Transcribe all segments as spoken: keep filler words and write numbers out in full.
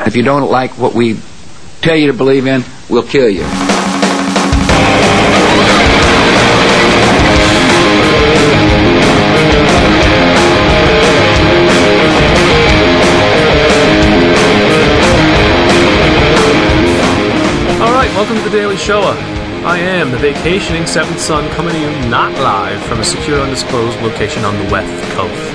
If you don't like what we tell you to believe in, we'll kill you. Alright, welcome to the Daily Shoah. I am the vacationing seventh son coming to you not live from a secure undisclosed location on the West Coast.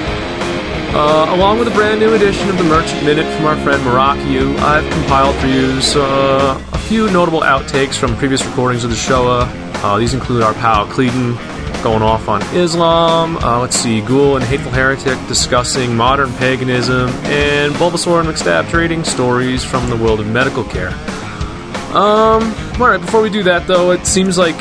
Uh, along with a brand new edition of the Merchant Minute from our friend Marakiu, I've compiled for you uh, a few notable outtakes from previous recordings of the Shoah. Uh, these include our pal Cleedon going off on Islam, uh, let's see, Ghoul and Hateful Heretic discussing modern paganism, and Bulbasaur and McStab trading stories from the world of medical care. Um, alright, before we do that though, it seems like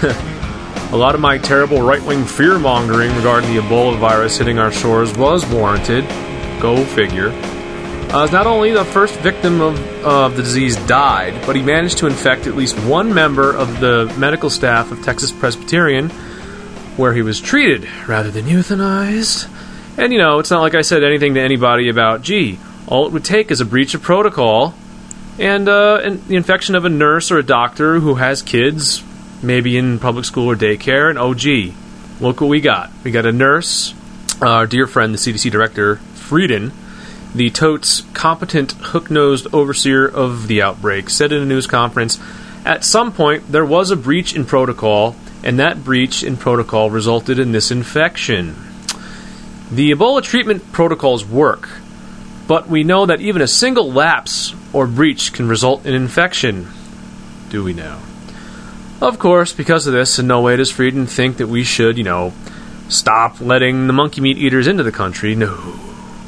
a lot of my terrible right-wing fear-mongering regarding the Ebola virus hitting our shores was warranted. Go figure. Uh, not only the first victim of uh, the disease died, but he managed to infect at least one member of the medical staff of Texas Presbyterian, where he was treated rather than euthanized. And, you know, it's not like I said anything to anybody about, gee, all it would take is a breach of protocol and, uh, and the infection of a nurse or a doctor who has kids, maybe in public school or daycare, and oh gee, look what we got. We got a nurse, uh, our dear friend, the C D C director, Frieden, the totes competent, hook-nosed overseer of the outbreak, said in a news conference, at some point there was a breach in protocol, and that breach in protocol resulted in this infection. The Ebola treatment protocols work, but we know that even a single lapse or breach can result in infection. Do we know? Of course, because of this, in no way does Frieden think that we should, you know, stop letting the monkey meat eaters into the country. No.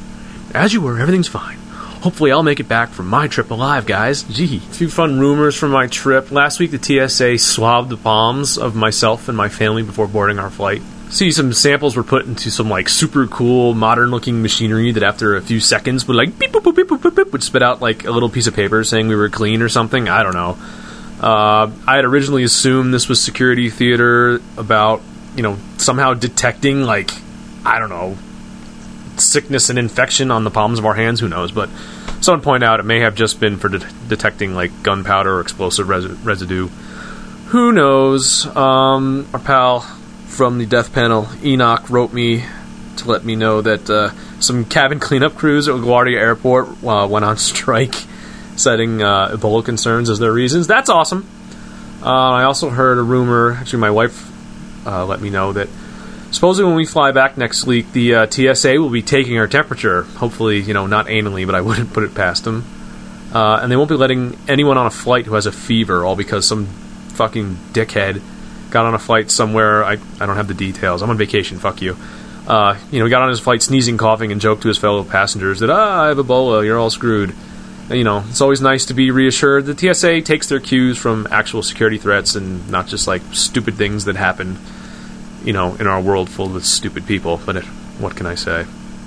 As you were, everything's fine. Hopefully I'll make it back from my trip alive, guys. Gee. A few fun rumors from my trip. Last week the T S A swabbed the palms of myself and my family before boarding our flight. See, some samples were put into some, like, super cool, modern-looking machinery that after a few seconds would, like, beep, boop, boop, beep, boop, boop, boop, would spit out, like, a little piece of paper saying we were clean or something. I don't know. Uh, I had originally assumed this was security theater about, you know, somehow detecting, like, I don't know, sickness and infection on the palms of our hands. Who knows? But someone pointed out it may have just been for de- detecting, like, gunpowder or explosive res- residue. Who knows? Um, our pal from the death panel, Enoch, wrote me to let me know that uh, some cabin cleanup crews at LaGuardia Airport uh, went on strike, citing uh, Ebola concerns as their reasons. That's awesome. Uh, I also heard a rumor, actually my wife uh, let me know, that supposedly when we fly back next week, the uh, T S A will be taking our temperature. Hopefully, you know, not anally, but I wouldn't put it past them. Uh, and they won't be letting anyone on a flight who has a fever, all because some fucking dickhead got on a flight somewhere. I, I don't have the details. I'm on vacation, fuck you. Uh, you know, he got on his flight sneezing, coughing, and joked to his fellow passengers that, ah, I have Ebola, you're all screwed. You know, it's always nice to be reassured. The T S A takes their cues from actual security threats and not just, like, stupid things that happen, you know, in our world full of stupid people. But it, what can I say?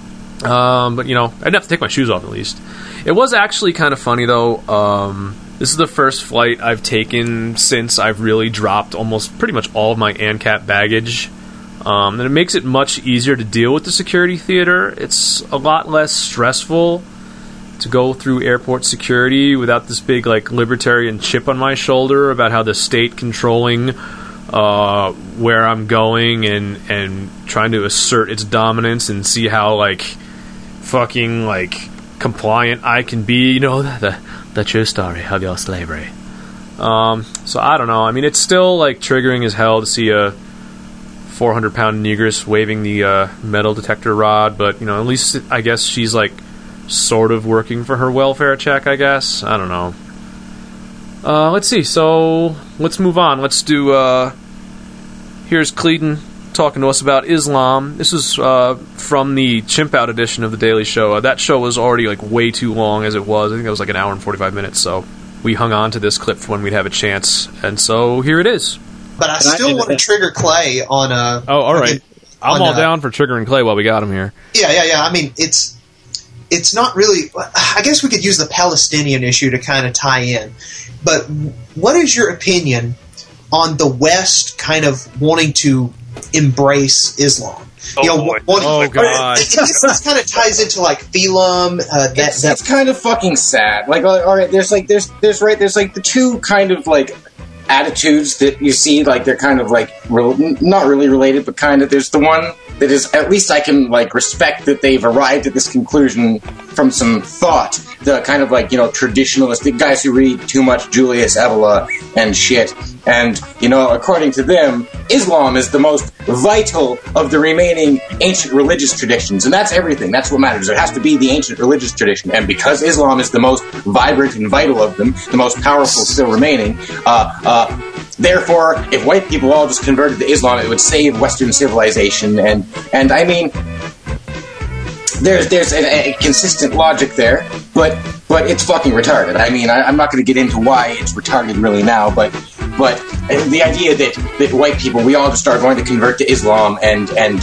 Um, but, you know, I'd have to take my shoes off at least. It was actually kind of funny, though. Um, this is the first flight I've taken since I've really dropped almost pretty much all of my ANCAP baggage. Um, and it makes it much easier to deal with the security theater. It's a lot less stressful to go through airport security without this big, like, libertarian chip on my shoulder about how the state controlling uh, where I'm going and and trying to assert its dominance and see how, like, fucking, like, compliant I can be. You know, the the true story of your slavery. Um, so I don't know. I mean, it's still, like, triggering as hell to see a four hundred pound negress waving the uh, metal detector rod, but, you know, at least I guess she's, like, sort of working for her welfare check, I guess. I don't know. Uh, let's see. So, let's move on. Let's do, uh... Here's Cleedon talking to us about Islam. This is uh, from the Chimp Out edition of The Daily Show. Uh, that show was already, like, way too long as it was. I think it was, like, an hour and forty-five minutes, so we hung on to this clip for when we'd have a chance. And so, here it is. But I Can still I, want to trigger Clay on a... Oh, all right. On, I'm all a, down for triggering Clay while we got him here. Yeah, yeah, yeah. I mean, it's... It's not really... I guess we could use the Palestinian issue to kind of tie in. But what is your opinion on the West kind of wanting to embrace Islam. Oh, you know, boy. one, Oh, God. It, this, this kind of ties into like Phelim. Uh, that, It's, that it's kind of fucking sad. Like, all all right, there's like there's there's right there's like the two kind of like attitudes that you see. Like they're kind of like re- not really related, but kind of. There's the one that is at least I can like respect that they've arrived at this conclusion from some thought. The kind of like, you know, traditionalistic guys who read too much Julius Evola and shit. And, you know, according to them, Islam is the most vital of the remaining ancient religious traditions. And that's everything. That's what matters. It has to be the ancient religious tradition. And because Islam is the most vibrant and vital of them, the most powerful still remaining, uh, uh, therefore, if white people all just converted to Islam, it would save Western civilization. And, and I mean, there's there's a, a consistent logic there, but but it's fucking retarded. I mean, I, I'm not going to get into why it's retarded really now, but but the idea that, that white people, we all just are going to convert to Islam and and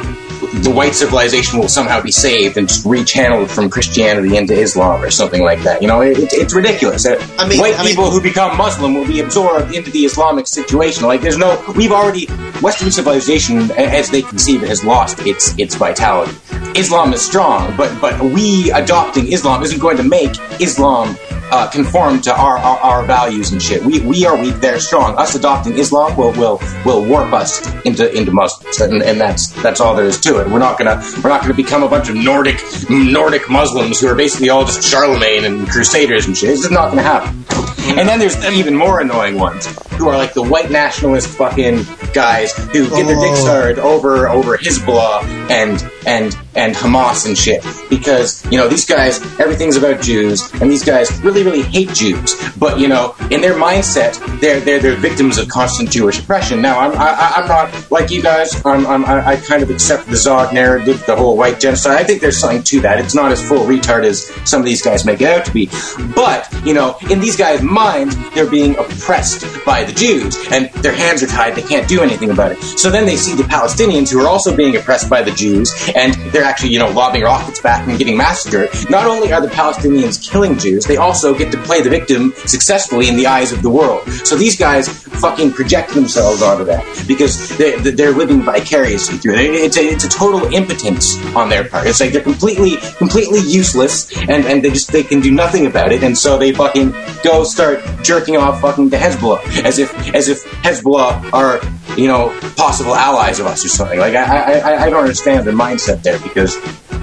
the white civilization will somehow be saved and just rechanneled from Christianity into Islam or something like that. You know, it, it, it's ridiculous. I mean, white I people mean, who become Muslim will be absorbed into the Islamic situation. Like, there's no, we've already, Western civilization, as they conceive it, has lost its its vitality. Islam is strong, but but we adopting Islam isn't going to make Islam uh, conform to our, our, our values and shit. We we are weak, they're strong. Us adopting Islam will will will warp us into into Muslims, and, and that's that's all there is to it. We're not gonna we're not gonna become a bunch of Nordic Nordic Muslims who are basically all just Charlemagne and Crusaders and shit. It's just not gonna happen. And then there's even more annoying ones who are like the white nationalist fucking guys who get their dicks hard over over Hezbollah and and and Hamas and shit, because, you know, these guys, everything's about Jews, and these guys really really hate Jews, but, you know, in their mindset, they're they're they're victims of constant Jewish oppression. Now, I'm I, I'm not like you guys. I'm, I'm I kind of accept the Zog narrative, the whole white genocide. I think there's something to that. It's not as full retard as some of these guys make it out to be, but, you know, in these guys' minds, they're being oppressed by the Jews, and their hands are tied. They can't do anything about it. So then they see the Palestinians who are also being oppressed by the Jews, and they're actually, you know, lobbing rockets back and getting massacred. Not only are the Palestinians killing Jews, they also get to play the victim successfully in the eyes of the world. So these guys fucking project themselves onto that because they, they're living vicariously through it. It's a, it's a total impotence on their part. It's like they're completely, completely useless, and, and they just they can do nothing about it. And so they fucking go start jerking off fucking to Hezbollah as if as if Hezbollah are, you know, possible allies of us or something. Like I I, I don't understand their mindset there, because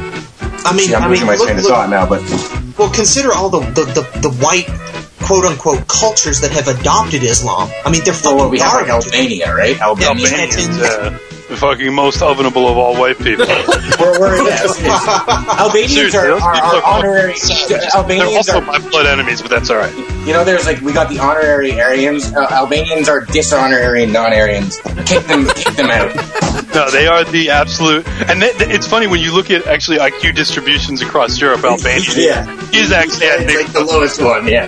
I mean, see, I'm I losing mean, my look, train of look, thought now, but well, consider all the, the, the, the white quote-unquote cultures that have adopted Islam. I mean, they're fucking well, we have like garbage. Albania, right? Albania. Albanians, uh, the fucking most ovenable of all white people. We're, we're, Albanians Seriously, are, those are, people are are honorary. They're Albanians also are, my blood enemies, but that's all right. you know, there's like we got the honorary Aryans. Uh, Albanians are dishonorary non-Aryans. Kick them, kick them out. No, they are the absolute. And th- th- it's funny when you look at actually I Q distributions across Europe. Albania Yeah. is actually at It's big like the lowest one. Yeah.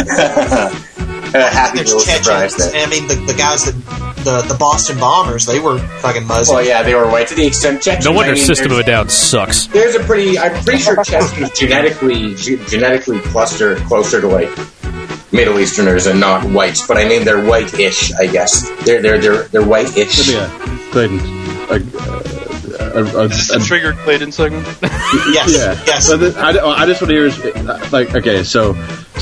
uh, happy There's little surprise Chechens. there. I mean, the, the guys that the, the Boston Bombers, they were fucking Muslim. Well, yeah, they were white to the extent Chechens. No wonder I mean, System of there's- a Down sucks. There's a pretty. I'm pretty sure Chechens genetically ge- genetically cluster closer to like Middle Easterners and not whites, but I mean they're white-ish. I guess they're they're they're they're white-ish. Yeah, Clayton. A, a, a, Is this a triggered Clayton segment? Yes, yeah. yes. So the, I, I just want to hear is uh, like, okay, so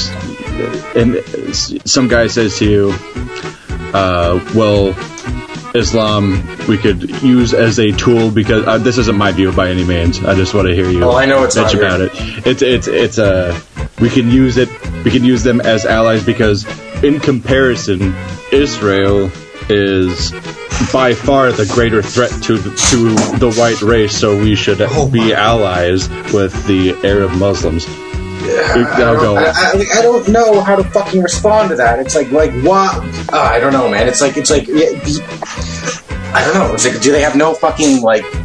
and some guy says to you, uh, well, Islam we could use as a tool because uh, this isn't my view by any means. I just want to hear you. Oh, I know it's bitch not about it. It's it's it's a we can use it. We can use them as allies because, in comparison, Israel is by far the greater threat to the, to the white race. So we should Oh be allies with the Arab Muslims. I'll go. I, I, I don't know how to fucking respond to that. It's like, like what? Uh, I don't know, man. It's like, it's like, yeah, I don't know. It's like, do they have no fucking like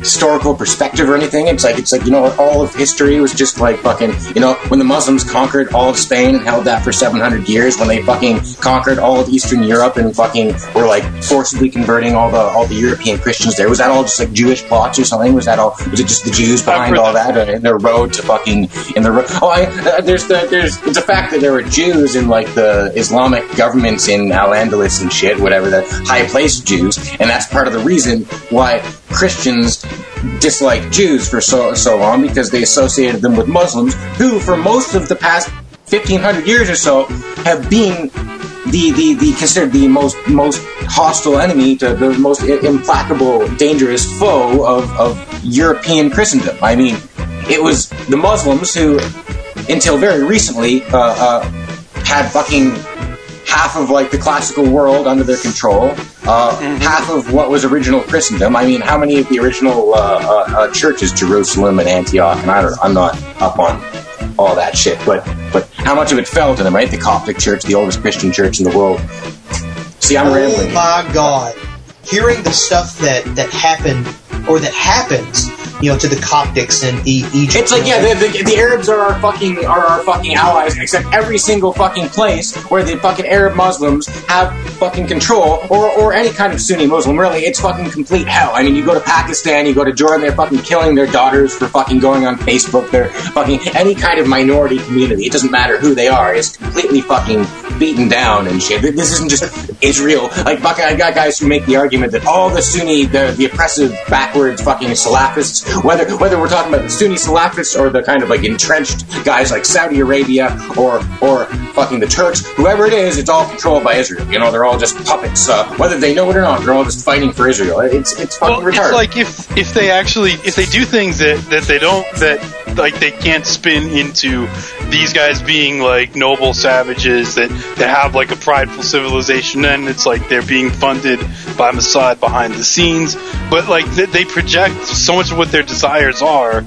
historical perspective or anything. It's like it's like you know all of history was just like fucking you know when the Muslims conquered all of Spain and held that for seven hundred years, when they fucking conquered all of Eastern Europe and fucking were like forcibly converting all the all the European Christians there. Was that all just like Jewish plots or something? Was that all? Was it just the Jews behind all that uh, in their road to fucking in the road? Oh, I, uh, there's the there's it's a fact that there were Jews in like the Islamic governments in Al-Andalus and shit, whatever, the high placed Jews, and that's part of the reason why Christians disliked Jews for so so long, because they associated them with Muslims, who for most of the past fifteen hundred years or so have been the, the, the considered the most most hostile enemy, to the most implacable, dangerous foe of, of European Christendom. I mean, it was the Muslims who, until very recently, uh, uh, had fucking half of like the classical world under their control, uh, mm-hmm. half of what was original Christendom. I mean, how many of the original uh, uh, uh, churches, Jerusalem and Antioch, and I don't know, I'm not up on all that shit, but but how much of it fell to them, right? The Coptic Church, the oldest Christian church in the world. See, I'm oh rambling. Oh my God. Hearing the stuff that, that happened, or that happens, you know, to the Coptics and e- Egypt. It's like, yeah, the, the, the Arabs are our fucking are our fucking allies, except every single fucking place where the fucking Arab Muslims have fucking control, or, or any kind of Sunni Muslim, really, it's fucking complete hell. I mean, you go to Pakistan, you go to Jordan, they're fucking killing their daughters for fucking going on Facebook. They're fucking any kind of minority community, it doesn't matter who they are, is completely fucking beaten down and shit. This isn't just Israel. Like, fucking, I got guys who make the argument that all the Sunni, the, the oppressive, backwards fucking Salafists, whether whether we're talking about the Sunni Salafists or the kind of like entrenched guys like Saudi Arabia or or fucking the Turks, whoever it is, it's all controlled by Israel. You know, they're all just puppets. Uh, whether they know it or not, they're all just fighting for Israel. It's it's fucking well, retarded. It's like if if they actually if they do things that, that they don't that like they can't spin into these guys being like noble savages that, that have like a prideful civilization, then it's like they're being funded by Mossad behind the scenes. But like they, they project so much of what their desires are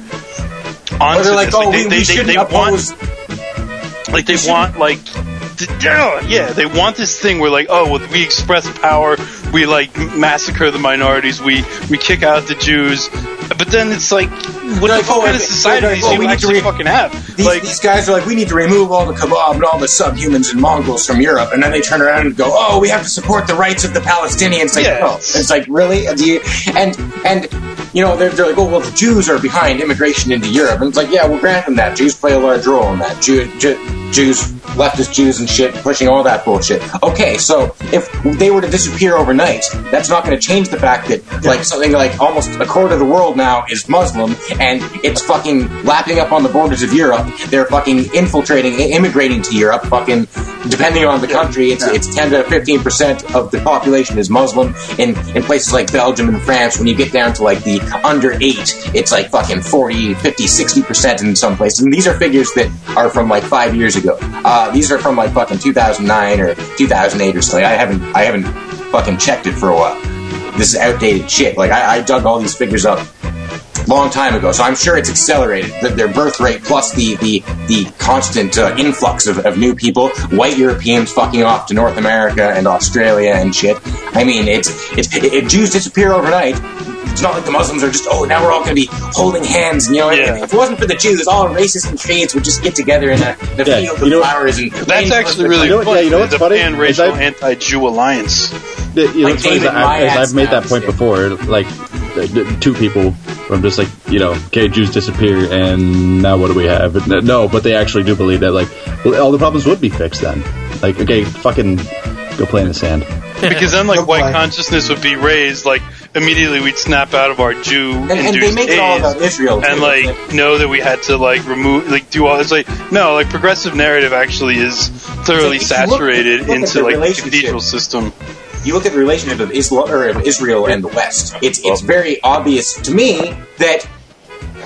onto they're like, this. oh, Like, they, we, they, we they, shouldn't they oppose. Want, like they want like th- yeah, yeah, they want this thing where like, oh, well, we express power, we like massacre the minorities, we we kick out the Jews. But then it's like, what like, the fuck oh, kind of like, society like, do oh, you we need actually to re- fucking have? These, like, these guys are like, we need to remove all the kebab and all the subhumans and Mongols from Europe, and then they turn around and go, oh, we have to support the rights of the Palestinians. Like, yeah, oh. It's like, really? Do you, and and you know, they're, they're like, oh, well, the Jews are behind immigration into Europe, and it's like, yeah, we'll grant them that. Jews play a large role in that. Jew, Jew, Jews, leftist Jews and shit, pushing all that bullshit. Okay, so if they were to disappear overnight, that's not going to change the fact that like something like almost a quarter of the world now is Muslim, and it's fucking lapping up on the borders of Europe. They're fucking infiltrating, immigrating to Europe. Fucking, depending on the country, it's it's ten to fifteen percent of the population is Muslim. In in places like Belgium and France, when you get down to like the under eight, it's like fucking forty, fifty, sixty percent in some places. And these are figures that are from like five years ago. Uh, these are from like fucking two thousand nine or two thousand eight or something. I haven't I haven't fucking checked it for a while. This is outdated shit. Like I, I dug all these figures up long time ago, so I'm sure it's accelerated. The, their birth rate plus the the, the constant uh, influx of, of new people, white Europeans fucking off to North America and Australia and shit. I mean, it's it's if Jews disappear overnight, it's not like the Muslims are just, oh, now we're all going to be holding hands. And, you know, yeah. if it wasn't for the Jews, all races and shades would just get together in a, in a Yeah, field you of know- flowers. And that's actually really You know what- funny. yeah, you know what's the funny? pan-racial Is I've- anti-Jew alliance. The, you know, Like it's funny is David that I've, as Myatt I've made that snaps point it. before, like the- the two people, I'm just like, you know, okay, Jews disappear, and now what do we have? But no, but they actually do believe that, like, well, all the problems would be fixed then. Like, okay, fucking go play in the sand. Because then, like, No white play. consciousness would be raised, like, immediately we'd snap out of our Jew-induced And, and they make it all haze about Israel. and, too. like, know that we had to, like, remove, like, do all, it's like, no, like, progressive narrative actually is thoroughly It's like, if you look- saturated if you look at into, the like, the relationship- cathedral system. you look at the relationship of Islam or of Israel and the West. It's it's very obvious to me that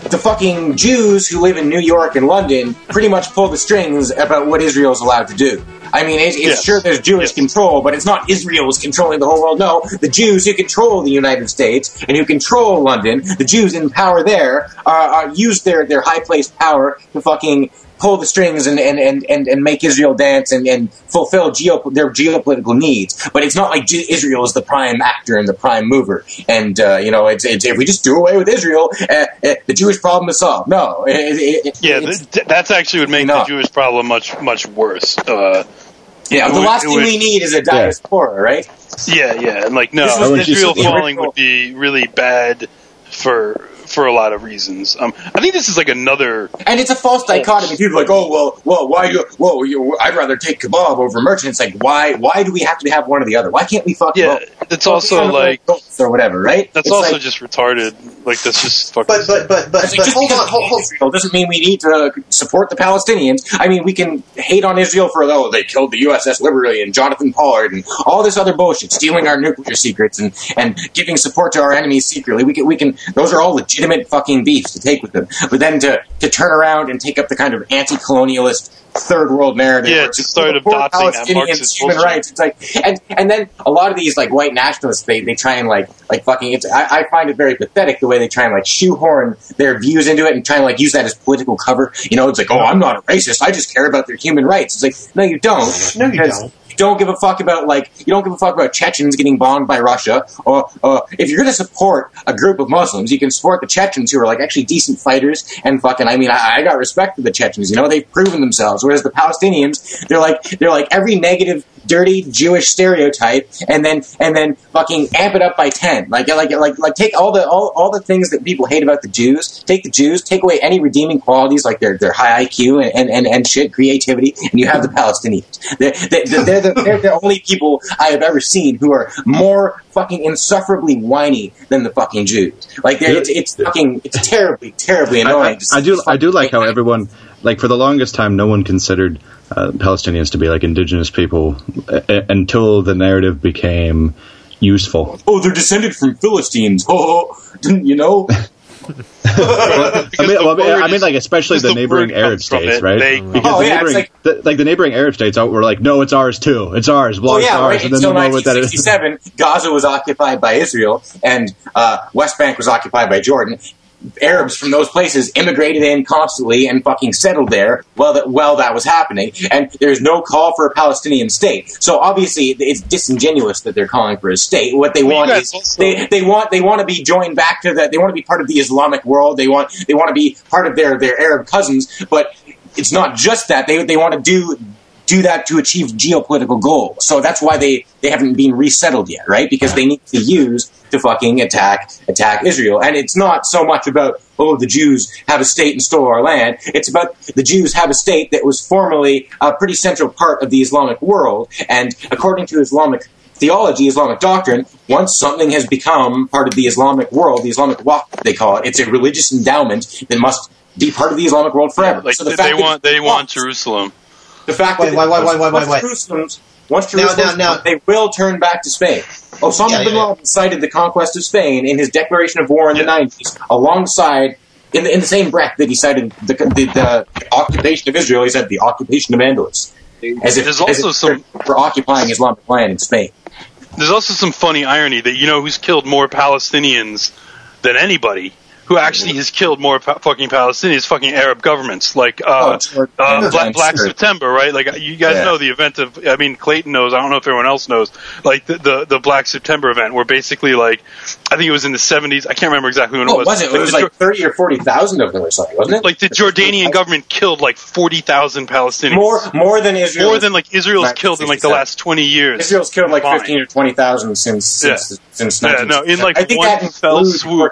the fucking Jews who live in New York and London pretty much pull the strings about what Israel's allowed to do. I mean, it, it's yes. sure there's Jewish yes. control, but it's not Israel is controlling the whole world. No, the Jews who control the United States and who control London, the Jews in power there, uh, uh, use their, their high-placed power to fucking pull the strings and, and, and, and, and make Israel dance and, and fulfill geo, their geopolitical needs. But it's not like G- Israel is the prime actor and the prime mover. And, uh, you know, it's, it's, if we just do away with Israel, uh, uh, the Jewish problem is solved. No. It, it, yeah, th- that's actually would make enough. the Jewish problem much, much worse. Uh, yeah, the would, last thing would, we need is a diaspora, yeah. right? Yeah, yeah. And, like, no, Israel falling would be really bad for... for a lot of reasons. Um, I think this is like another... And it's a false dichotomy. People are like, oh, well, well, why do... Well, you, I'd rather take kebab over merchant. It's like, why Why do we have to have one or the other? Why can't we fuck Yeah, both? it's also like... Or whatever, right? That's it's also like, just retarded. Like, that's just fucking... But, but, but, but, but, but hold on, hold, hold. Israel doesn't mean we need to support the Palestinians. I mean, we can hate on Israel for, oh, they killed the U S S Liberty and Jonathan Pollard and all this other bullshit, stealing our nuclear secrets and, and giving support to our enemies secretly. We can, we can... Those are all legitimate fucking beefs to take with them. But then to, to turn around and take up the kind of anti-colonialist third world narrative. Yeah, to start adopting that Marxist human bullshit. rights. It's like, and and then a lot of these like white nationalists, they, they try and like like fucking. It's I, I find it very pathetic the way they try and like shoehorn their views into it and try and like use that as political cover. You know, it's like, oh, I'm not a racist. I just care about their human rights. It's like, no, you don't. No, you don't. You don't give a fuck about, like, you don't give a fuck about Chechens getting bombed by Russia, or, or if you're going to support a group of Muslims, you can support the Chechens who are, like, actually decent fighters, and fucking, I mean, I, I got respect for the Chechens, you know, they've proven themselves, whereas the Palestinians, they're like, they're like every negative, dirty Jewish stereotype, and then, and then fucking amp it up by ten. Like, like, like, like, take all the, all, all the things that people hate about the Jews, take the Jews, take away any redeeming qualities, like their, their high I Q and, and, and, and shit, creativity, and you have the Palestinians. They're, they're, they're, the, they're the only people I have ever seen who are more fucking insufferably whiny than the fucking Jews. Like, it's, it's fucking, it's terribly, terribly annoying. I, I, I do, I do like how everyone, like, for the longest time, no one considered uh, Palestinians to be like indigenous people uh, until the narrative became useful. Oh, they're descended from Philistines. Oh, didn't you know? well, I, mean, well, I, mean, I mean, like, especially the, the neighboring Arab states, right? They, because oh, the yeah, neighboring, like, the, like the neighboring Arab states were like, no, it's ours too. It's ours. Well, oh, yeah, it's ours. Right. And then Until know what that is. nineteen sixty-seven, Gaza was occupied by Israel, and uh, West Bank was occupied by Jordan. Arabs from those places immigrated in constantly and fucking settled there while that, while that was happening, and there's no call for a Palestinian state. So obviously it's disingenuous that they're calling for a state. What they well, want is also- they, they want they want to be joined back to that. They want to be part of the Islamic world. They want they want to be part of their, their Arab cousins. But it's not just that. They they want to do do that to achieve geopolitical goals. So that's why they, they haven't been resettled yet, right? Because they need to use to fucking attack attack Israel. And it's not so much about, oh, the Jews have a state and stole our land. It's about the Jews have a state that was formerly a pretty central part of the Islamic world. And according to Islamic theology, Islamic doctrine, once something has become part of the Islamic world, the Islamic waqf, they call it, it's a religious endowment that must be part of the Islamic world forever. Like so the they, fact they want they want want Jerusalem. The fact wait, that wait, wait, wait, wait, once wait, Jerusalem's, once Jerusalem, now, now, they will turn back to Spain. Osama yeah, bin yeah, Laden yeah. cited the conquest of Spain in his declaration of war in yeah. the nineties, alongside, in the, in the same breath that he cited the, the, the occupation of Israel, he said the occupation of Andalus. As if, There's as also if some for occupying Islamic land in Spain. There's also some funny irony that you know who's killed more Palestinians than anybody. Who actually has killed more pa- fucking Palestinians? Fucking Arab governments, like uh, oh, uh, Black, Black September, right? Like you guys yeah. know the event of. I mean, Clayton knows. I don't know if everyone else knows. Like the the, the Black September event, where basically, like, I think it was in the seventies. I can't remember exactly when oh, it was. was it? It like was the, like thirty or forty thousand of them, or something, wasn't it? Like the Jordanian government killed like forty thousand Palestinians. More, more than Israel. More than like Israel's killed in like the last twenty years. Israel's killed like Fine. fifteen or twenty thousand since since yeah. since. Yeah, no, in like I think one that fell swoop.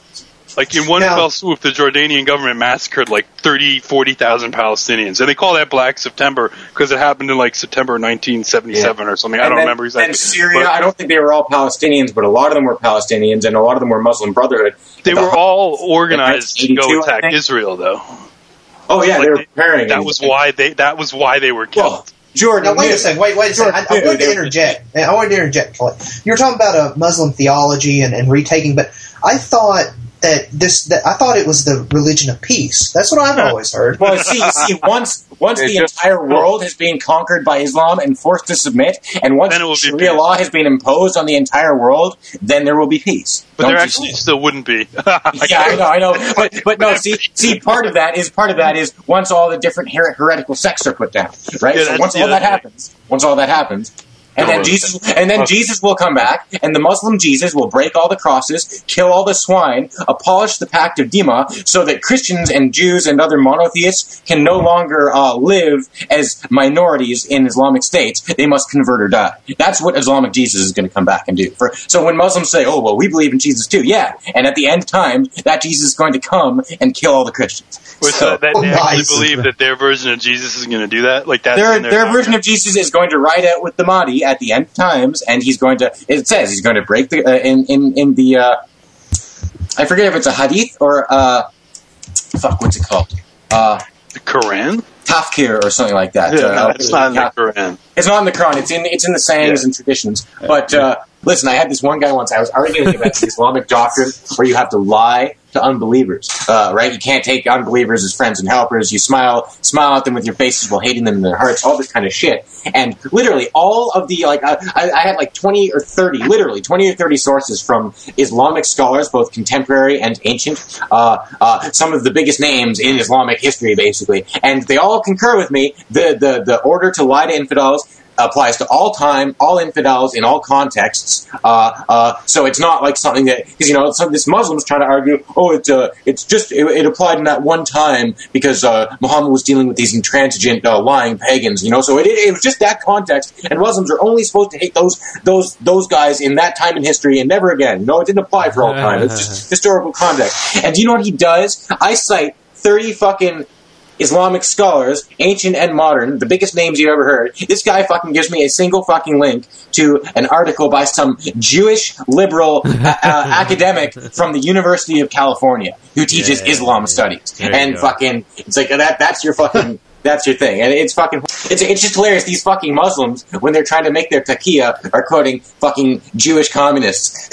Like, in one now, fell swoop, the Jordanian government massacred, like, thirty, forty thousand Palestinians. And they call that Black September because it happened in, like, September nineteen seventy-seven yeah. or something. And I don't then, remember exactly. And Syria, but, I don't think they were all Palestinians, but a lot of them were Palestinians, and a lot of them were Muslim Brotherhood. They the, were all organized to go attack Israel, though. Oh, yeah, like they were they, preparing. That was why they That was why they were killed. Well, Jordan, now, wait a second. Wait, wait a second. I, I wanted to interject. I wanted to interject. You were talking about a Muslim theology and, and retaking, but I thought that this that I thought it was the religion of peace. That's what I've always heard. Well, see, see, once once the just- entire world has been conquered by Islam and forced to submit, and once Then it will be Sharia peace. law has been imposed on the entire world, then there will be peace. But Don't there you actually see? still wouldn't be. Yeah, I know, I know, but but no, see, see, part of that is part of that is once all the different her- heretical sects are put down, right? Yeah, so that's once the all other that thing. happens, once all that happens. And then Don't Jesus, worry. and then Okay. Jesus will come back, and the Muslim Jesus will break all the crosses, kill all the swine, abolish the Pact of Dima, so that Christians and Jews and other monotheists can no longer uh, live as minorities in Islamic states. They must convert or die. That's what Islamic Jesus is going to come back and do. For, so when Muslims say, "Oh, well, we believe in Jesus too," yeah, and at the end time, that Jesus is going to come and kill all the Christians. Wait, so that Oh, they nice. actually believe that their version of Jesus is going to do that? Like that's Their in their version of Jesus is going to ride out with the Mahdi at the end of times, and he's going to. It says he's going to break the uh, in in in the. Uh, I forget if it's a hadith or uh, fuck, what's it called? Uh, the Quran. Tafkir or something like that. Yeah, Uh, it's not in the Quran. It's not in the Quran. It's in it's in the sayings Yeah. and traditions. But uh, listen, I had this one guy once. I was arguing about the Islamic doctrine where you have to lie to unbelievers, uh, right? You can't take unbelievers as friends and helpers. You smile smile at them with your faces while hating them in their hearts. All this kind of shit. And literally, all of the like, I, I I had like twenty or thirty, literally twenty or thirty sources from Islamic scholars, both contemporary and ancient. Uh, uh, some of the biggest names in Islamic history, basically, and they all concur with me. The the the order to lie to infidels applies to all time, all infidels in all contexts. Uh, uh, so it's not like something that, because you know, some this Muslims trying to argue, oh, it, uh, it's just it, it applied in that one time because uh, Muhammad was dealing with these intransigent, uh, lying pagans. You know, so it, it, it was just that context, and Muslims are only supposed to hate those those those guys in that time in history and never again. No, it didn't apply for all time. It's just historical context. And do you know what he does? I cite thirty fucking Islamic scholars, ancient and modern, the biggest names you've ever heard. This guy fucking gives me a single fucking link to an article by some Jewish liberal uh, uh, academic from the University of California who teaches Yeah, Islam yeah. studies. There you And go. fucking, it's like that. That's your fucking. That's your thing, and it's fucking. It's it's just hilarious. These fucking Muslims, when they're trying to make their taqiyya, are quoting fucking Jewish communists.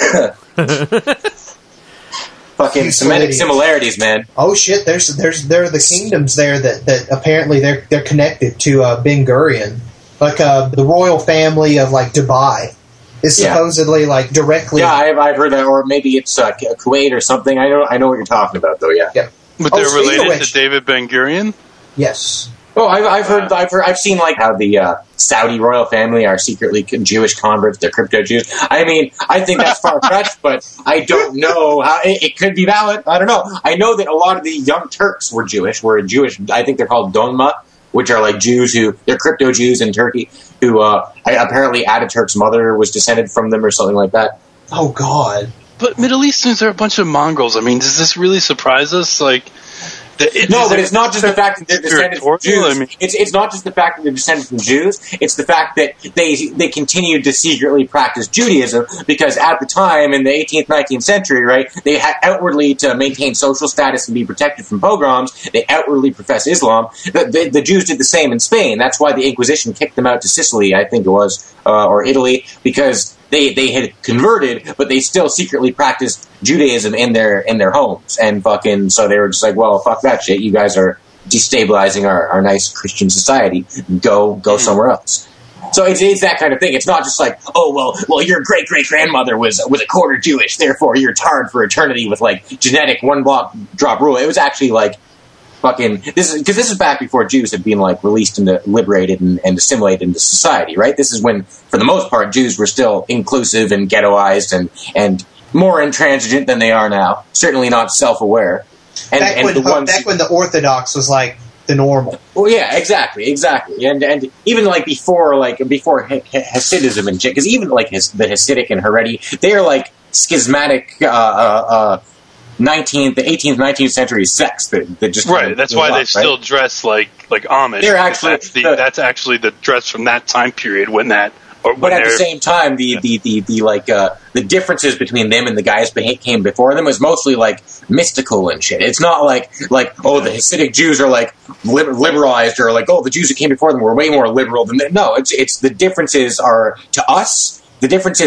Fucking You Semitic idiots. similarities, man. Oh shit! There's there's there are the kingdoms there that, that apparently they're they're connected to uh, Ben Gurion, like uh, the royal family of like Dubai is Yeah. supposedly like directly. Yeah, I've, I've heard that, or maybe it's uh, Kuwait or something. I know, I know what you're talking about, though. Yeah. Yeah. But Oh, they're speaking of related which- to David Ben Gurion? Yes. Oh, I've, I've heard, I've heard, I've seen like how the uh, Saudi royal family are secretly Jewish converts. They're crypto Jews. I mean, I think that's far fetched, but I don't know how it, it could be valid. I don't know. I know that a lot of the young Turks were Jewish. Were Jewish. I think they're called Donma, which are like Jews who they're crypto Jews in Turkey. Who uh, I, apparently Ataturk's mother was descended from them or something like that. Oh God. But Middle Easterns are a bunch of mongrels. I mean, does this really surprise us? Like, the, it, No, is but it- it's not just the fact that they're descended from territorial? Jews. I mean, It's it's not just the fact that they're descended from Jews. It's the fact that they they continued to secretly practice Judaism because at the time in the eighteenth, nineteenth century, right, they had outwardly to maintain social status and be protected from pogroms. They outwardly profess Islam. The, the, the Jews did the same in Spain. That's why the Inquisition kicked them out to Sicily, I think it was, uh, or Italy, because they they had converted, but they still secretly practiced Judaism in their in their homes, and fucking so they were just like, well, fuck that shit. You guys are destabilizing our, our nice Christian society. Go go somewhere else. So it's, it's that kind of thing. It's not just like, oh well, well your great great grandmother was was a quarter Jewish, therefore you're tarred for eternity with like genetic one block drop rule. It was actually like fucking this is because this is back before Jews had been like released and liberated and, and assimilated into society, right? This is when, for the most part, Jews were still inclusive and ghettoized and and more intransigent than they are now. Certainly not self-aware. And, Back and when the ones, back when the Orthodox was like the normal. well, yeah, exactly, exactly, and and even like before, like before Ha- Ha- Hasidism and shit, because even like his, the Hasidic and Haredi, they are like schismatic. Uh, uh, uh, nineteenth, the eighteenth, nineteenth century sects that, that just right. That's why up, they right? still dress like like Amish. They're because actually that's, the, the- that's actually the dress from that time period when that. Or when But at the they're- same time, the the, the, the like uh, the differences between them and the guys who came before them was mostly like mystical and shit. It's not like like oh the Hasidic Jews are like liber- liberalized or like oh the Jews who came before them were way more liberal than them. No, it's it's the differences are to us. The differences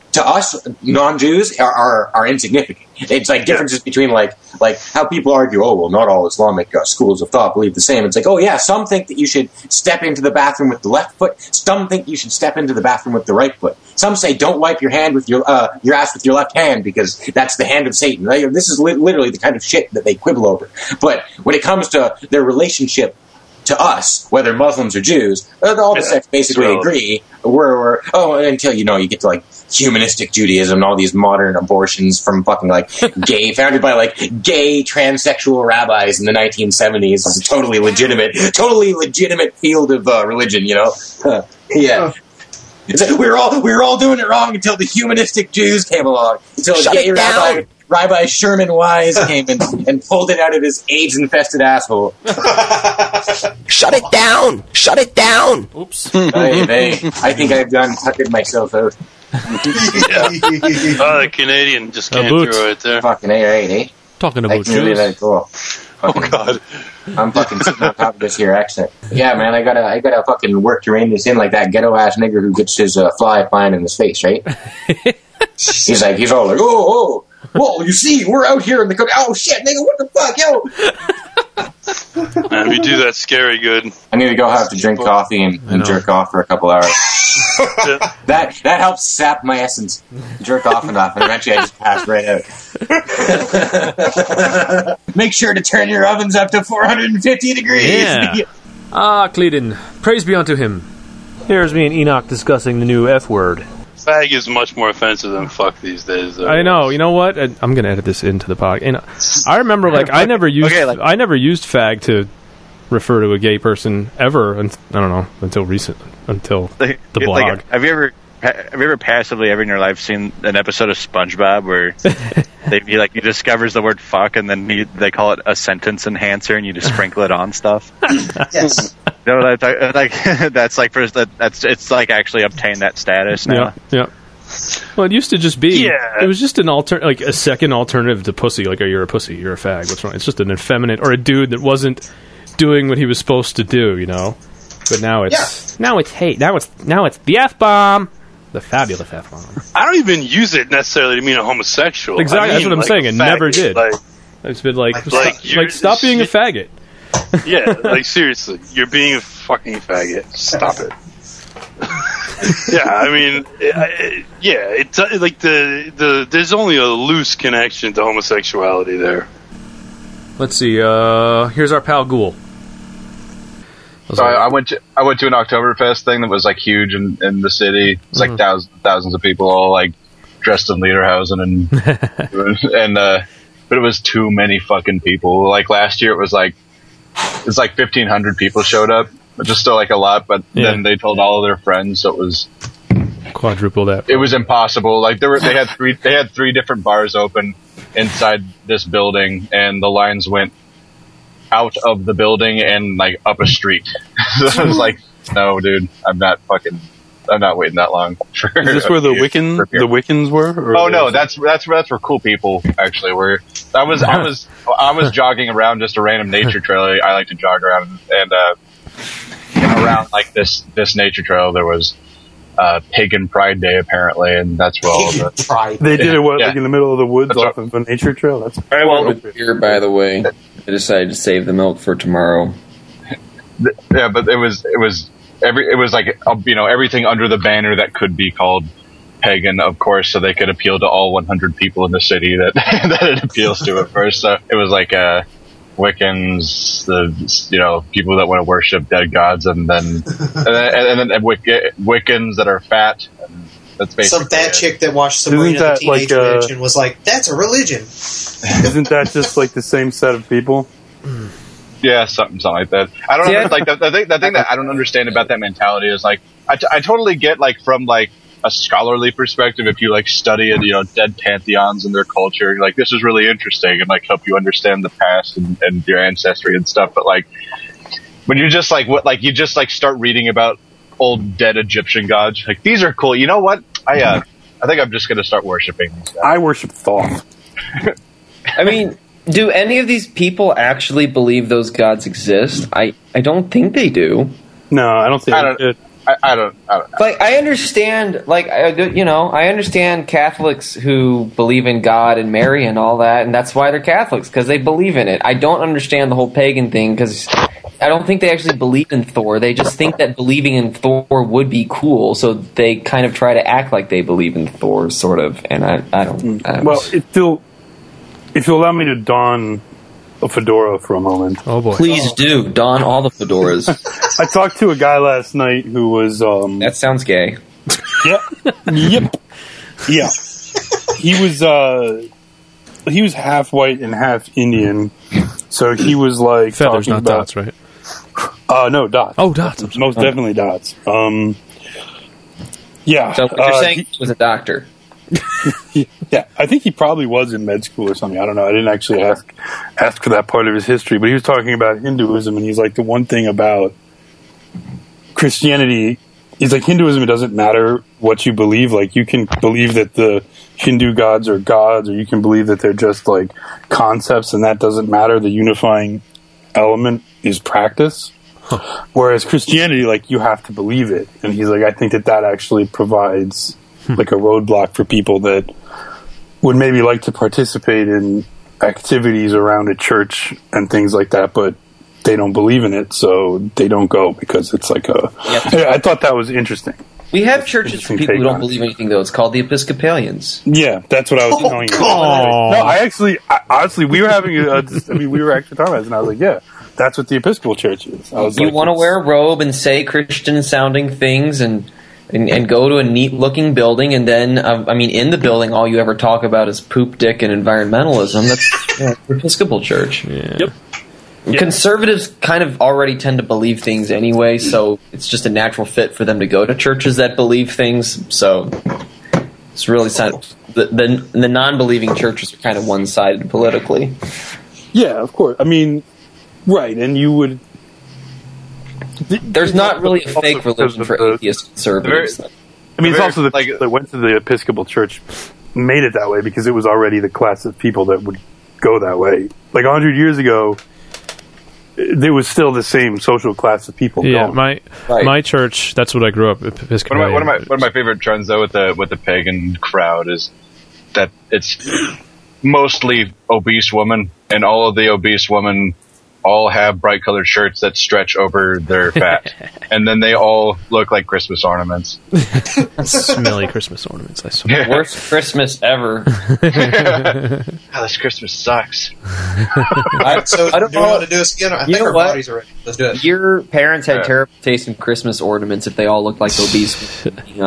to us, non-Jews are, are, are insignificant. It's like differences yeah. between like like how people argue, oh, well, not all Islamic uh, schools of thought believe the same. It's like, oh, yeah, some think that you should step into the bathroom with the left foot. Some think you should step into the bathroom with the right foot. Some say don't wipe your hand with your uh, your ass with your left hand because that's the hand of Satan. Like, this is li- literally the kind of shit that they quibble over. But when it comes to their relationship to us, whether Muslims or Jews, all the sects basically well, agree. We're, we're oh, until you know you get to like humanistic Judaism and all these modern abortions from fucking like gay, founded by like gay transsexual rabbis in the nineteen seventies. It's a totally legitimate, totally legitimate field of uh, religion. You know, uh, yeah. It's like, we were all we were all doing it wrong until the humanistic Jews came along. Until Shut gay it down. rabbi. Rabbi Sherman Wise came and, and pulled it out of his AIDS-infested asshole. Shut it down! Shut it down! Oops. Hey, hey, I think I've done tuckered myself out. Yeah. Oh, the Canadian just came boot. through right there. Fucking A, right, eh? Talking I about can really Jews. let it go. Fucking, Oh, God. I'm fucking sitting on top of this here accent. Yeah, man, I gotta, I gotta fucking work to rein this in like that ghetto-ass nigger who gets his uh, fly flying in his face, right? He's like, he's all like, oh, oh. Whoa, you see, we're out here in the country. Oh, shit, nigga, what the fuck, yo? Man, we do that scary good. I need to go have to drink coffee and, and jerk off for a couple hours. that that helps sap my essence. Jerk off enough, and eventually I just pass right out. Make sure to turn your ovens up to four hundred fifty degrees. Yeah. Ah, Cleedon, praise be unto him. Here's me and Enoch discussing the new F word. Fag is much more offensive than fuck these days, though. I know. You know what? I, I'm going to edit this into the podcast. You know, I remember, like, I never used, okay, like, I never used fag to refer to a gay person ever. And I don't know until recent, until like, the blog. Like, have you ever, have you ever passively ever in your life seen an episode of SpongeBob where they he, like he discovers the word fuck and then he, they call it a sentence enhancer and you just sprinkle it on stuff? Yes. No, that's like that's like for that. That's it's like actually obtained that status now. Yeah, yeah. Well, it used to just be. Yeah. It was just an alter, like a second alternative to pussy. Like, oh, you're a pussy, you're a fag. What's wrong? It's just an effeminate or a dude that wasn't doing what he was supposed to do. You know. But now it's Yeah. now it's hate. Now it's now it's the F bomb, the fabulous F bomb. I don't even use it necessarily to mean a homosexual. Exactly. I mean, That's what I'm like, saying. It never faggot. did. Like, It's been like, Like, stop, like, you're- like stop being a faggot. yeah, like seriously, you're being a fucking faggot. Stop it. Yeah, I mean, it, it, yeah, it's uh, like the the there's only a loose connection to homosexuality there. Let's see. Uh, here's our pal Ghoul. So I, I went to I went to an Oktoberfest thing that was like huge in, in the city. It's like Mhm. thousands thousands of people all like dressed in Lederhosen and and uh, but it was too many fucking people. Like last year, it was like it's like fifteen hundred people showed up, which is still like a lot. But Yeah. then they told all of their friends, so it was Quadruple that. it was impossible. Like there were they had three they had three different bars open inside this building, and the lines went out of the building and like up a street. So I was like, no, dude, I'm not fucking, I'm not waiting that long. For, Is this where the Wiccan for beer. the Wiccans were? Or Oh no, that's that's that's where cool people actually were. I was I was I was jogging around just a random nature trail. I like to jog around, and uh, around like this this nature trail there was uh, Pagan Pride Day apparently, and that's where all the Pride. They did it what, Yeah. like in the middle of the woods That's off of a nature trail. That's I wanted beer, by the way. I decided to save the milk for tomorrow. yeah, but it was it was every it was like uh, you know everything under the banner that could be called pagan, of course, so they could appeal to all one hundred people in the city that that it appeals to at first. So it was like uh, Wiccans, the you know people that want to worship dead gods, and then and then, and then Wic- Wiccans that are fat. And that's basically Some fat it. chick that watched Isn't Sabrina the that Teenage like, uh, Witch and was like, "That's a religion." isn't that just like the same set of people? Yeah, something, something like that. I don't Yeah. know. Like the, the thing, the thing that I don't understand about that mentality is like I, t- I totally get like from like a scholarly perspective if you like study it, you know, dead pantheons and their culture. Like this is really interesting and like help you understand the past and, and your ancestry and stuff. But like when you just like what like you just like start reading about old dead Egyptian gods, like these are cool. You know what? I uh I think I'm just gonna start worshiping these guys. I worship Thoth. I mean, do any of these people actually believe those gods exist? I, I don't think they do. No, I don't think I don't- it. I I, I don't. I don't. Like, I understand, like, I, you know, I understand Catholics who believe in God and Mary and all that, and that's why they're Catholics, because they believe in it. I don't understand the whole pagan thing, because I don't think they actually believe in Thor. They just think that believing in Thor would be cool, so they kind of try to act like they believe in Thor, sort of, and I, I don't... I don't well, if you'll, if you'll allow me to don a fedora for a moment. Oh, boy. Please do. Don all the fedoras. I talked to a guy last night who was... Um, that sounds gay. Yep. Yep. Yeah. He was, uh... He was half white and half Indian, so he was, like, Feathers, talking not about... dots, right? Uh, no, dots. Oh, dots. Most definitely dots. Um... Yeah. So what you're uh, saying he, he was a doctor. yeah, I think he probably was in med school or something. I don't know. I didn't actually ask ask for that part of his history, but he was talking about Hinduism, and he's like, the one thing about Christianity, he's like, Hinduism, it doesn't matter what you believe. Like, you can believe that the Hindu gods are gods, or you can believe that they're just, like, concepts, and that doesn't matter. The unifying element is practice. Huh. Whereas Christianity, like, you have to believe it. And he's like, I think that that actually provides like a roadblock for people that would maybe like to participate in activities around a church and things like that, but they don't believe in it, so they don't go because it's like a... Yep. I thought that was interesting. We have churches for people who don't believe anything, though. It's called the Episcopalians. Yeah, that's what I was telling you. Oh. No, I actually... I, honestly, we were having a... I mean, we were actually talking about this, and I was like, yeah, that's what the Episcopal Church is. I was you like, want to wear a robe and say Christian-sounding things and... And, and go to a neat-looking building, and then, uh, I mean, in the building, all you ever talk about is poop, dick, and environmentalism. That's yeah, the Episcopal Church. Yeah. Yep. Yep. Conservatives kind of already tend to believe things anyway, so it's just a natural fit for them to go to churches that believe things. So it's really the the, the non-believing churches are kind of one-sided politically. Yeah, of course. I mean, right, and you would. There's not really a fake religion for atheist conservatives. Very, I mean, it's also the people that went to the Episcopal Church made it that way because it was already the class of people that would go that way. Like a hundred years ago, there was still the same social class of people. Yeah, going. my right. my church. That's what I grew up. Episcopalian. One of my one of my, one of my favorite trends though with the with the pagan crowd is that it's mostly obese women, and all of the obese women all have bright colored shirts that stretch over their fat, and then they all look like Christmas ornaments. Smelly Christmas ornaments, I swear. Worst Christmas ever. Oh, this Christmas sucks. I, so, I don't do know. You want to do this again? I you think know our what? bodies are ready. Let's do it. Your parents had Yeah. terrible taste in Christmas ornaments if they all looked like obese.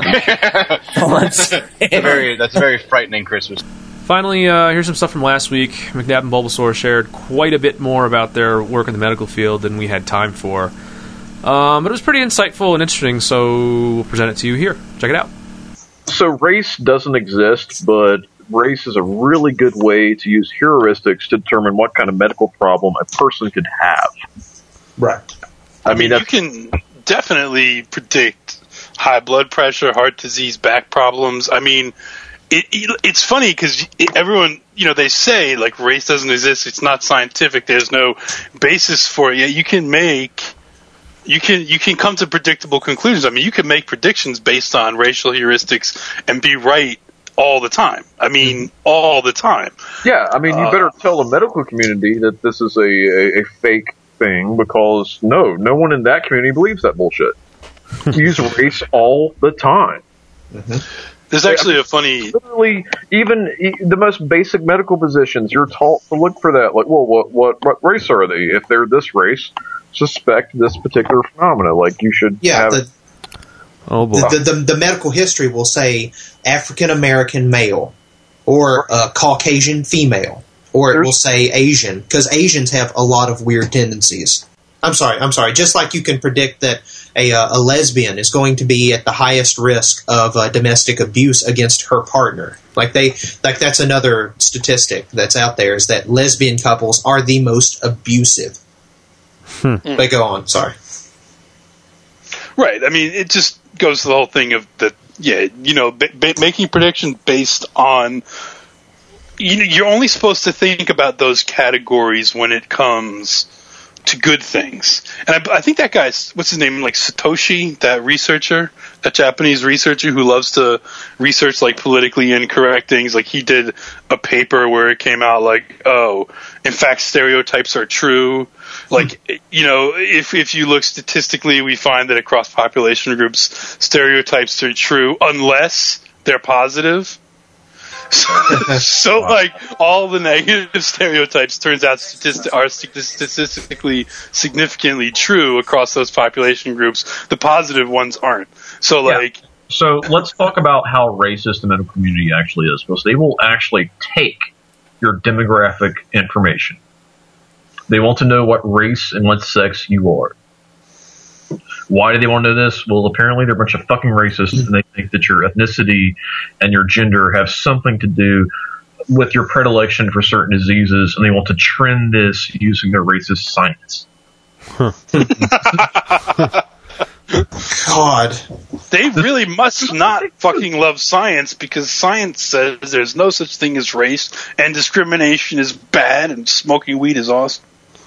that's, a very, that's a very frightening Christmas. Finally, uh, here's some stuff from last week. McNabb and Bulbasaur shared quite a bit more about their work in the medical field than we had time for. Um, but it was pretty insightful and interesting, so we'll present it to you here. Check it out. So race doesn't exist, but race is a really good way to use heuristics to determine what kind of medical problem a person could have. Right. I, I mean, mean you can definitely predict high blood pressure, heart disease, back problems. I mean... It, it, it's funny because everyone, you know, they say, like, race doesn't exist, it's not scientific, there's no basis for it. Yet you can make, you can you can come to predictable conclusions. I mean, you can make predictions based on racial heuristics and be right all the time. I mean, all the time. Yeah, I mean, you Uh, better tell the medical community that this is a, a, a fake thing because, no, no one in that community believes that bullshit. We use race all the time. Mm-hmm. There's actually a funny... Literally, even e- the most basic medical positions, you're taught to look for that. Like, well, what, what what race are they? If they're this race, suspect this particular phenomena. Like, you should Yeah, have... the, oh, boy. the, the, the, the medical history will say African-American male or uh, Caucasian female, or it There's- will say Asian, because Asians have a lot of weird tendencies. I'm sorry, I'm sorry. Just like you can predict that a, uh, a lesbian is going to be at the highest risk of uh, domestic abuse against her partner. Like they, like that's another statistic that's out there is that lesbian couples are the most abusive. Hmm. But go on, sorry. Right. I mean, it just goes to the whole thing of that, yeah, you know, ba- ba- making predictions based on, you know, you're only supposed to think about those categories when it comes to good things. And I, I think that guy's, what's his name, like Satoshi, that researcher, that Japanese researcher who loves to research like politically incorrect things. Like he did a paper where it came out like, oh, in fact, stereotypes are true. Like, you know, if if you look statistically, we find that across population groups, stereotypes are true unless they're positive. So, so wow. like, all the negative stereotypes turns out statist- are statistically significantly true across those population groups. The positive ones aren't. So, like... Yeah. So, let's talk about how racist the medical community actually is. Because they will actually take your demographic information. They want to know what race and what sex you are. Why do they want to know this? Well, apparently they're a bunch of fucking racists, and they think that your ethnicity and your gender have something to do with your predilection for certain diseases, and they want to trend this using their racist science. Huh. God. They really must not fucking love science, because science says there's no such thing as race, and discrimination is bad, and smoking weed is awesome.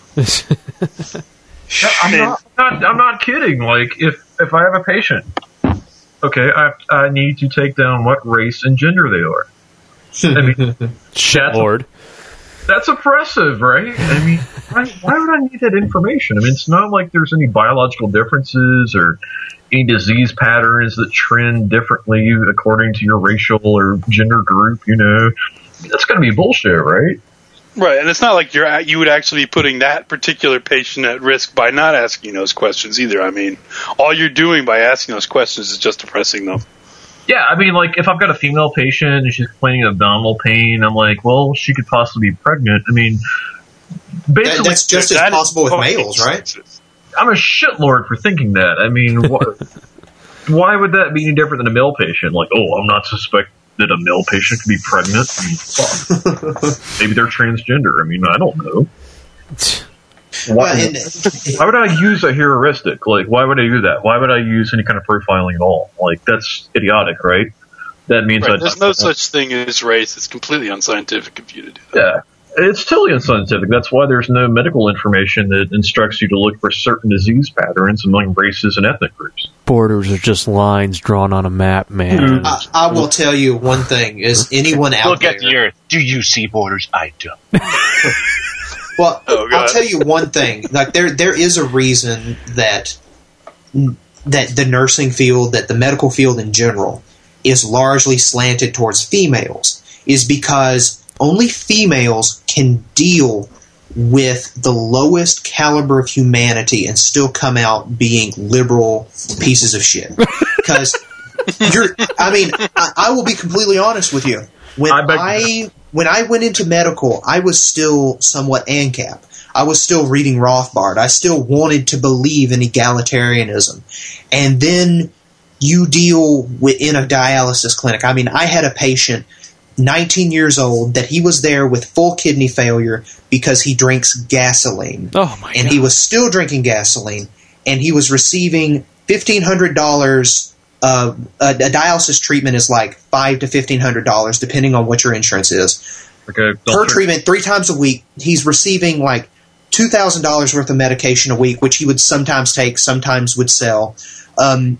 I'm not, I'm not. I'm not kidding. Like, if if I have a patient, okay, I I need to take down what race and gender they are. I mean, Shit, Lord. That's oppressive, right? I mean, why, why would I need that information? I mean, it's not like there's any biological differences or any disease patterns that trend differently according to your racial or gender group. You know, that's going to be bullshit, right? Right, and it's not like you're at, you would actually be putting that particular patient at risk by not asking those questions either. I mean, all you're doing by asking those questions is just oppressing them. Yeah, I mean, like, if I've got a female patient and she's complaining of abdominal pain, I'm like, well, she could possibly be pregnant. I mean, basically... That, that's just as that possible with males, right? I'm a shitlord for thinking that. I mean, wh- why would that be any different than a male patient? Like, oh, I'm not suspect that a male patient could be pregnant. I mean, fuck. Maybe they're transgender. I mean, I don't know. Why, why would I use a heuristic? Like, why would I do that? Why would I use any kind of profiling at all? Like, that's idiotic, right? That means right, I there's no such thing as race. It's completely unscientific of you to do that. Yeah. It's totally unscientific. That's why there's no medical information that instructs you to look for certain disease patterns among races and ethnic groups. Borders are just lines drawn on a map, man. I, I will tell you one thing: is anyone out Look there? at the earth. Do you see borders? I don't. Well, oh, I'll tell you one thing: like there, there is a reason that that the nursing field, that the medical field in general, is largely slanted towards females. Is because only females can deal with the lowest caliber of humanity and still come out being liberal pieces of shit. Because you're, I mean, I, I will be completely honest with you. When I, I when I went into medical, I was still somewhat ANCAP. I was still reading Rothbard. I still wanted to believe in egalitarianism. And then you deal with in a dialysis clinic. I mean, I had a patient, nineteen years old, that he was there with full kidney failure because he drinks gasoline. Oh my and God. He was still drinking gasoline, and he was receiving fifteen hundred dollars. Uh, a, a dialysis treatment is like five to fifteen hundred dollars, depending on what your insurance is. Okay, per treatment, three times a week. He's receiving like two thousand dollars worth of medication a week, which he would sometimes take, sometimes would sell. Um,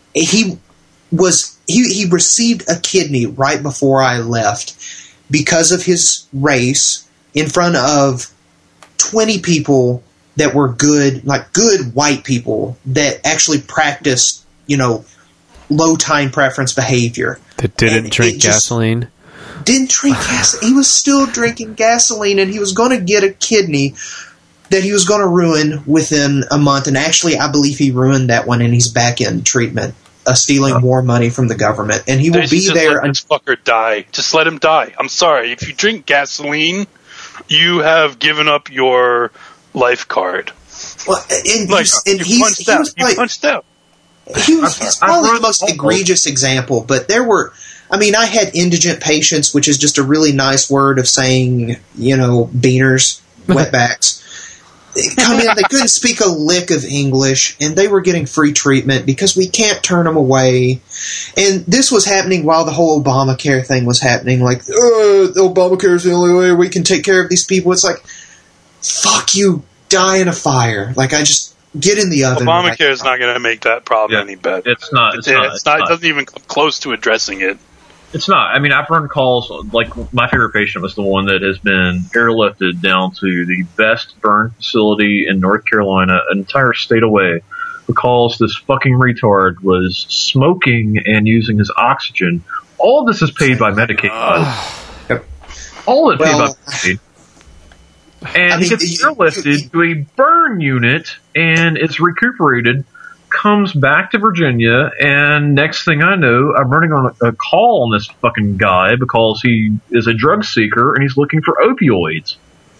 he was he he received a kidney right before I left because of his race in front of twenty people that were good, like good white people that actually practiced, you know, low time preference behavior. That didn't And drink it just gasoline? Didn't drink gasoline. He was still drinking gasoline, and he was going to get a kidney that he was going to ruin within a month. And actually, I believe he ruined that one, and he's back in treatment, uh, stealing more money from the government. And he will They be should there. Let this fucker die. Just let him die. I'm sorry. If you drink gasoline, you have given up your life card. Well, and like, he's, and you he's, punched he out. was You like, punched out. He was he's probably the most egregious example, but there were, I mean, I had indigent patients, which is just a really nice word of saying, you know, beaners, wetbacks. They come in, they couldn't speak a lick of English, and they were getting free treatment because we can't turn them away. And this was happening while the whole Obamacare thing was happening. Like, oh, Obamacare is the only way we can take care of these people. It's like, fuck you, die in a fire. Like, I just get in the oven. Obamacare is not going to make that problem any better. It's not. It's, It's, not. it's not. It doesn't even come close to addressing it. It's not. I mean, I've run calls, like, my favorite patient was the one that has been airlifted down to the best burn facility in North Carolina, an entire state away, because this fucking retard was smoking and using his oxygen. All of this is paid by Medicaid. All of it paid Well, by Medicaid. And I he mean, gets airlifted to a burn unit and is recuperated, comes back to Virginia, and next thing I know, I'm running on a, a call on this fucking guy because he is a drug seeker and he's looking for opioids.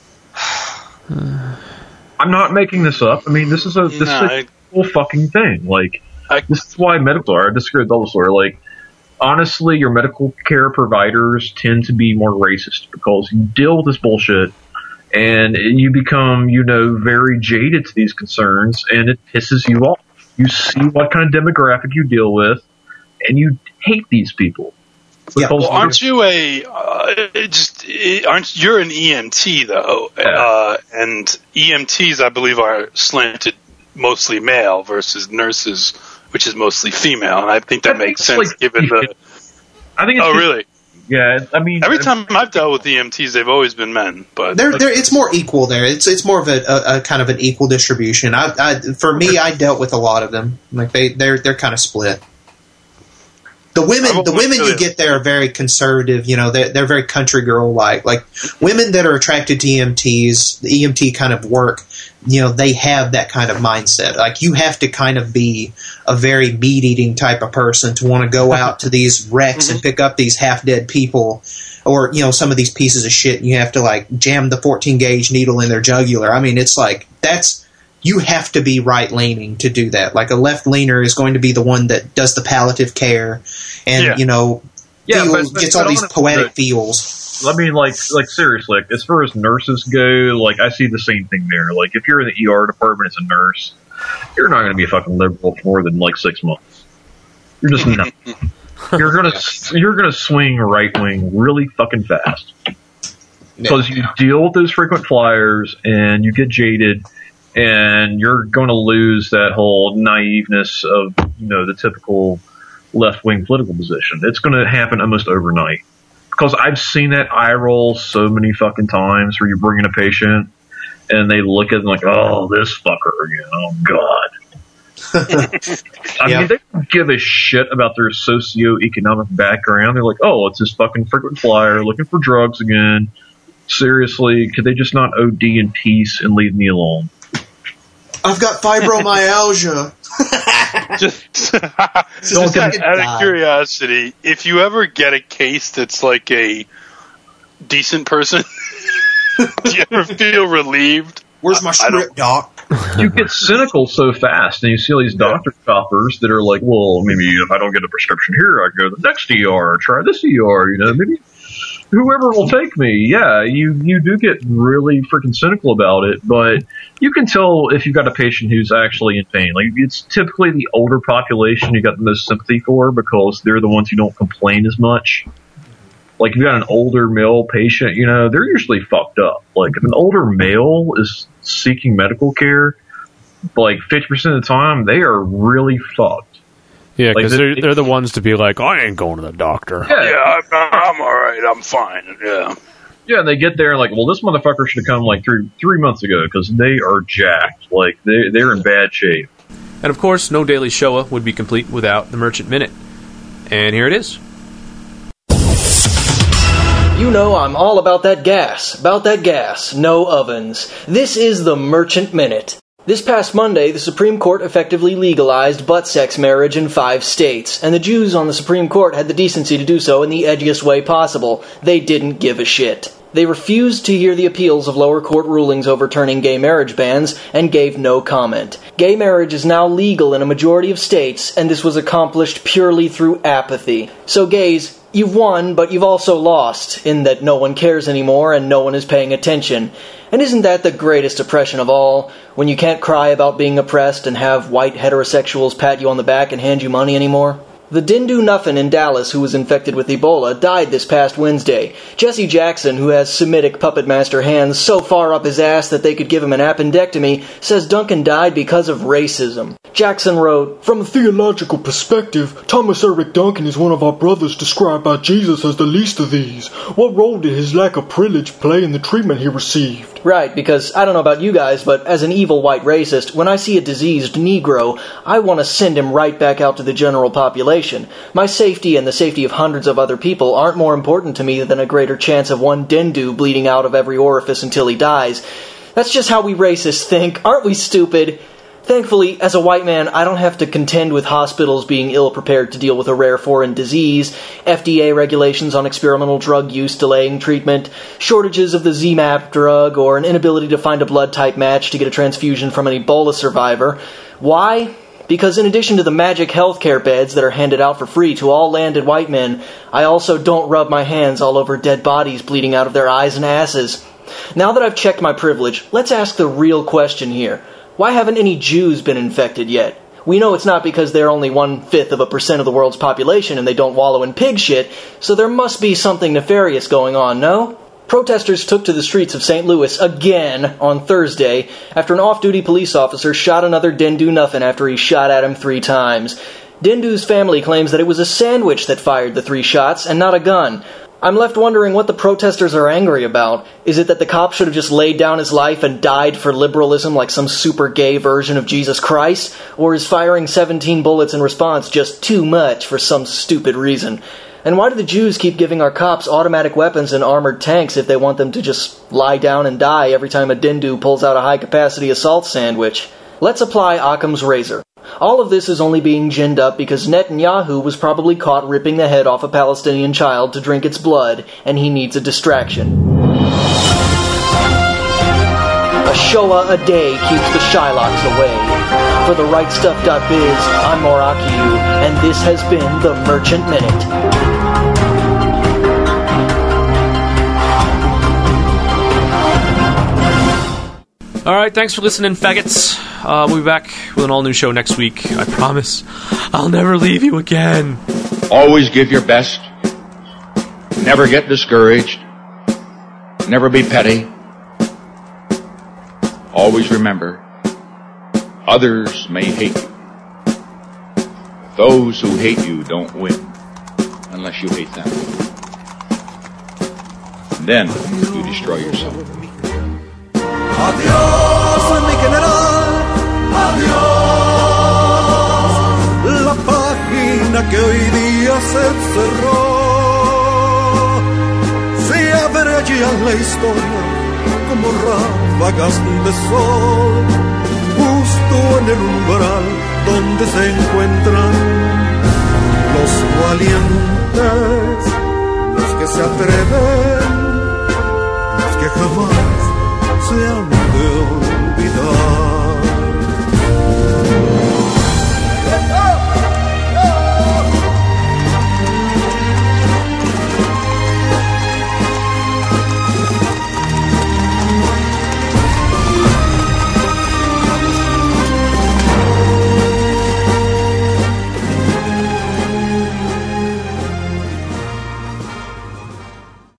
I'm not making this up. I mean, this is a this No, is a whole fucking thing. Like, this is why medical. I disagree with Dumbledore. Like, honestly, your medical care providers tend to be more racist because you deal with this bullshit. And you become, you know, very jaded to these concerns, and it pisses you off. You see what kind of demographic you deal with, and you hate these people. Yeah. Well, aren't you a uh, just aren't you're an E M T though? Yeah. Uh, and E M Ts, I believe, are slanted mostly male versus nurses, which is mostly female, and I think that I makes think sense it's given like- the. I think. It's Oh, just- really? Yeah, I mean, Every time I've dealt with E M Ts, they've always been men. But They're, they're, it's more equal there. It's it's more of a, a, a kind of an equal distribution. I, I for me, I dealt with a lot of them. Like they they're they're kind of split. The women I've the always women you really- get there are very conservative. You know, they're they're very country girl like. Like women that are attracted to E M Ts, the E M T kind of work. You know, they have that kind of mindset. Like you have to kind of be a very meat eating type of person to want to go out to these wrecks and pick up these half dead people. Or, you know, some of these pieces of shit, and you have to, like, jam the fourteen gauge needle in their jugular. I mean, it's like, that's, you have to be right-leaning to do that. Like, a left-leaner is going to be the one that does the palliative care and, Yeah. you know, Yeah, feels, but- but- gets but all these honestly, poetic but- feels. I mean, like, like seriously, like, as far as nurses go, like, I see the same thing there. Like, if you're in the E R department as a nurse, you're not going to be a fucking liberal for more than, like, six months. You're just not. You're gonna you're gonna swing right wing really fucking fast because you deal with those frequent flyers and you get jaded, and you're going to lose that whole naiveness of, you know, the typical left wing political position. It's going to happen almost overnight because I've seen that eye roll so many fucking times where you bring in a patient and they look at them like, oh, this fucker again, oh god. I Yeah. mean, they don't give a shit about their socioeconomic background. They're like, oh, it's this fucking frequent flyer looking for drugs again. Seriously, could they just not O D in peace and leave me alone? I've got fibromyalgia. just, Don't just out, get out died. of curiosity, if you ever get a case that's like a decent person, do you ever feel relieved? Where's my script, doc? You get cynical so fast, and you see all these doctor shoppers that are like, well, maybe if I don't get a prescription here, I can go to the next E R, try this E R, you know, maybe whoever will take me. Yeah, you, you do get really freaking cynical about it, but you can tell if you've got a patient who's actually in pain. Like, it's typically the older population you got the most sympathy for because they're the ones who don't complain as much. Like, if you got an older male patient, you know, they're usually fucked up. Like, if an older male is seeking medical care, like fifty percent of the time, they are really fucked. Yeah, Like, because the- they're, they're the ones to be like, I ain't going to the doctor. Yeah, Yeah, I'm, I'm all right. I'm fine. Yeah. yeah, and they get there and like, well, this motherfucker should have come like three three months ago because they are jacked. Like, they they're in bad shape. And of course, no Daily Showa would be complete without the Merchant Minute. And here it is. You know I'm all about that gas, about that gas, no ovens. This is the Merchant Minute. This past Monday, the Supreme Court effectively legalized butt-sex marriage in five states, and the Jews on the Supreme Court had the decency to do so in the edgiest way possible. They didn't give a shit. They refused to hear the appeals of lower court rulings overturning gay marriage bans, and gave no comment. Gay marriage is now legal in a majority of states, and this was accomplished purely through apathy. So gays, you've won, but you've also lost, in that no one cares anymore and no one is paying attention. And isn't that the greatest oppression of all? When you can't cry about being oppressed and have white heterosexuals pat you on the back and hand you money anymore? The Dindu Nuffin in Dallas, who was infected with Ebola, died this past Wednesday. Jesse Jackson, who has Semitic puppet master hands so far up his ass that they could give him an appendectomy, says Duncan died because of racism. Jackson wrote, "From a theological perspective, Thomas Eric Duncan is one of our brothers described by Jesus as the least of these. What role did his lack of privilege play in the treatment he received?" Right, because I don't know about you guys, but as an evil white racist, when I see a diseased Negro, I want to send him right back out to the general population. My safety and the safety of hundreds of other people aren't more important to me than a greater chance of one Dindu bleeding out of every orifice until he dies. That's just how we racists think. Aren't we stupid? Thankfully, as a white man, I don't have to contend with hospitals being ill-prepared to deal with a rare foreign disease, F D A regulations on experimental drug use delaying treatment, shortages of the Z MAP drug, or an inability to find a blood-type match to get a transfusion from an Ebola survivor. Why? Because in addition to the magic healthcare beds that are handed out for free to all landed white men, I also don't rub my hands all over dead bodies bleeding out of their eyes and asses. Now that I've checked my privilege, let's ask the real question here. Why haven't any Jews been infected yet? We know it's not because they're only one-fifth of a percent of the world's population and they don't wallow in pig shit, so there must be something nefarious going on, no? Protesters took to the streets of Saint Louis again on Thursday after an off-duty police officer shot another Dindu Nuffin after he shot at him three times. Dindu's family claims that it was a sandwich that fired the three shots and not a gun. I'm left wondering what the protesters are angry about. Is it that the cop should have just laid down his life and died for liberalism like some super gay version of Jesus Christ? Or is firing seventeen bullets in response just too much for some stupid reason? And why do the Jews keep giving our cops automatic weapons and armored tanks if they want them to just lie down and die every time a Dindu pulls out a high-capacity assault sandwich? Let's apply Occam's razor. All of this is only being ginned up because Netanyahu was probably caught ripping the head off a Palestinian child to drink its blood, and he needs a distraction. A Shoah a day keeps the Shylocks away. For the right stuff dot biz, I'm Morakiu, and this has been the Merchant Minute. All right, thanks for listening, faggots. Uh, we'll be back with an all-new show next week. I promise. I'll never leave you again. Always give your best. Never get discouraged. Never be petty. Always remember, others may hate you. Those who hate you don't win unless you hate them. And then you destroy yourself. Adiós, mi general, adiós. La página que hoy día se cerró. Se abre allí en la historia como ráfagas de sol, justo en el umbral donde se encuentran los valientes, los que se atreven